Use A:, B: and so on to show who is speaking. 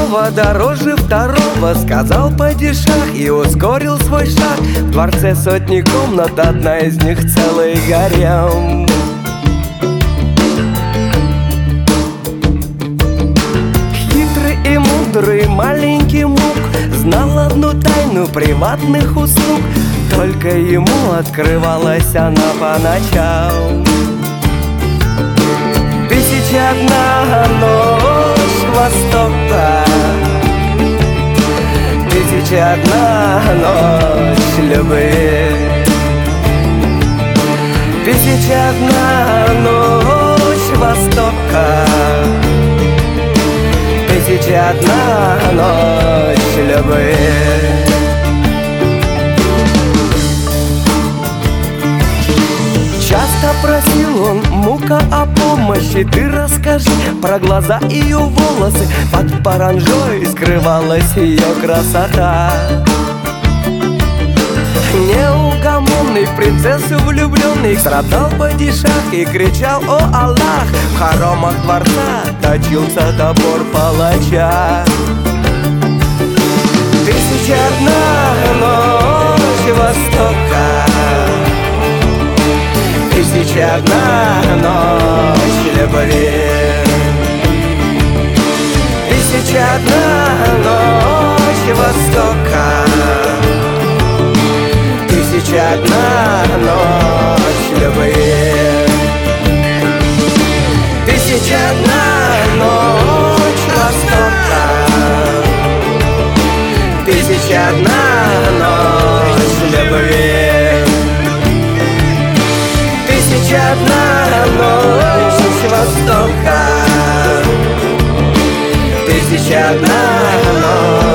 A: Первого дороже второго, сказал падишах и ускорил свой шаг. В дворце сотни комнат, одна из них целый гарем. Хитрый и мудрый маленький мук знал одну тайну приватных услуг, только ему открывалась она по ночам. Тысяча одна ночь Востока, тысяча одна ночь любви, тысяча одна ночь Востока, тысяча одна ночь любви. Часто просил он Мука о помощи. Ты расскажи про глаза и ее волосы. Под паранжой скрывалась ее красота. Неугомонный, в принцессу влюбленный, страдал падишах и кричал: о Аллах! В хоромах дворца точился топор палача. Тысяча одна ночь Востока, тысяча одна ночь любви, тысяча одна ночь Востока, тысяча одна ночь любви, тысяча одна ночь Востока, тысяча одна ночь любви, тысяча одна ночь Востока, тысяча одна ночь.